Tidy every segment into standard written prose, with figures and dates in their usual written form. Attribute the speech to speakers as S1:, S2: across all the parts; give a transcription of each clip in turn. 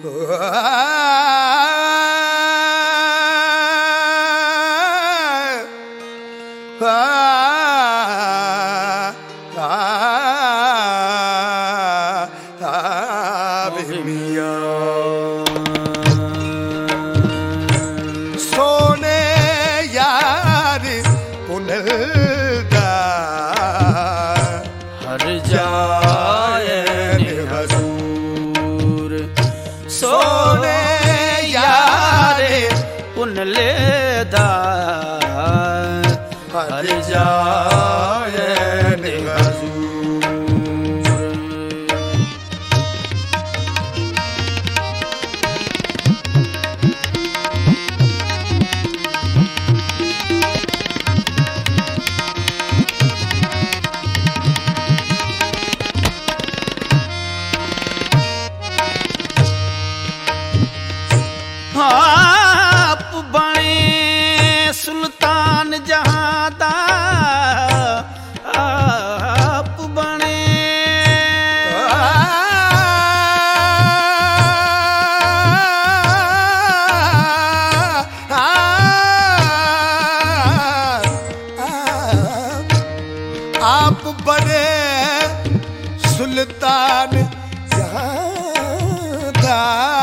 S1: सोने यार पुनलदा हर जाए हजूर सोने यार पुनलदा हर जाए हजूर आप बने सुल्तान जहां दा आप बने आप बने सुल्तान जहां दा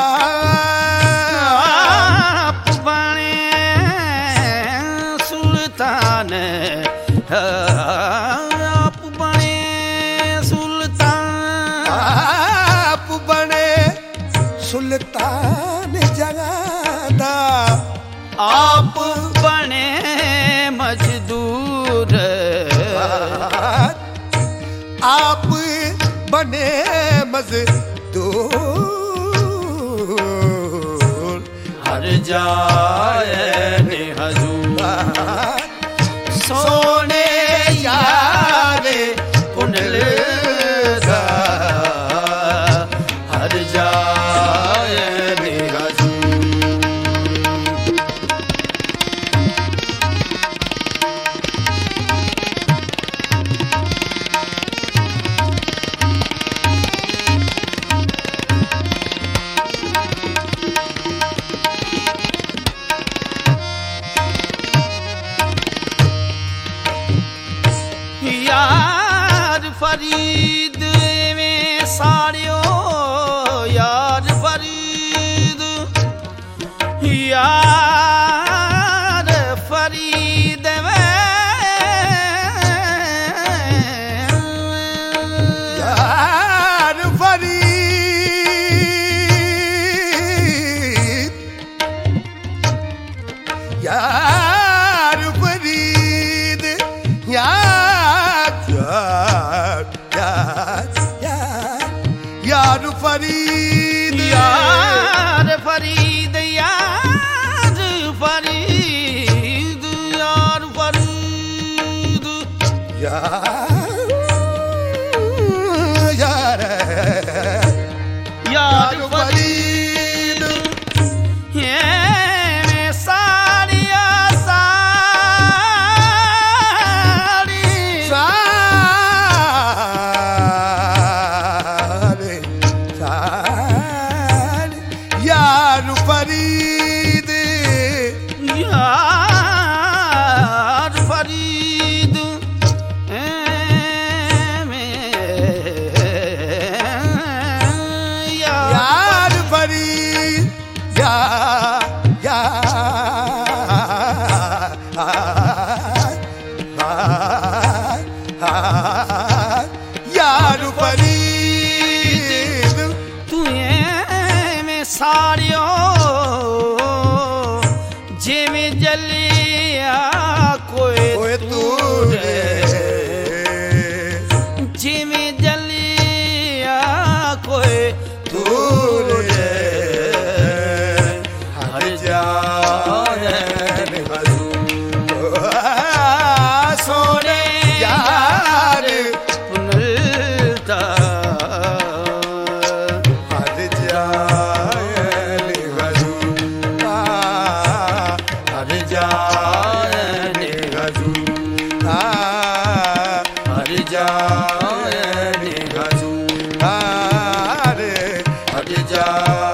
S1: आप बने सुल्तान आप बने सुल्तान जगादा आप बने मजदूर आप बने मजदूर हर जाए हजूर सोने यार पुनलदा हर जाए हजूर यार फरीद में साड़ियो यार फरीद यार फरीद में यार फरीद यार फरीद यार यार फरीद यार फरीद यार फरीद यार फरीद यार यार फरीद ये साड़िया साड़ी यार फरीद यार फरीद यार फरीद यार फरीद तू में साड़ियों जिमें जलिया कोई तूर जिमें जलिया कोई तूर हर जाए सोने यार पुनलदा हर जाए हर जाए हर जाए हर जाए